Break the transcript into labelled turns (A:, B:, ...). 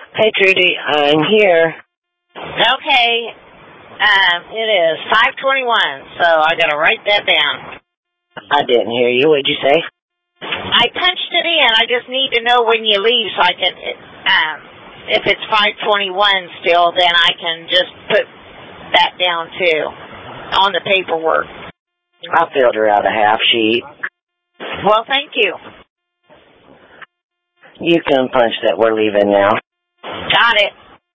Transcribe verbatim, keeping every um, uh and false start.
A: Hey, Trudy, I'm here.
B: Okay. Um, it is five twenty-one, so I got to write that down.
A: I didn't hear you. What'd you say?
B: I punched it in. I just need to know when you leave so I can, um, if it's five twenty-one still, then I can just put that down too on the paperwork.
A: I filled her out a half sheet.
B: Well, thank you.
A: You can punch that we're leaving now.
B: Got it.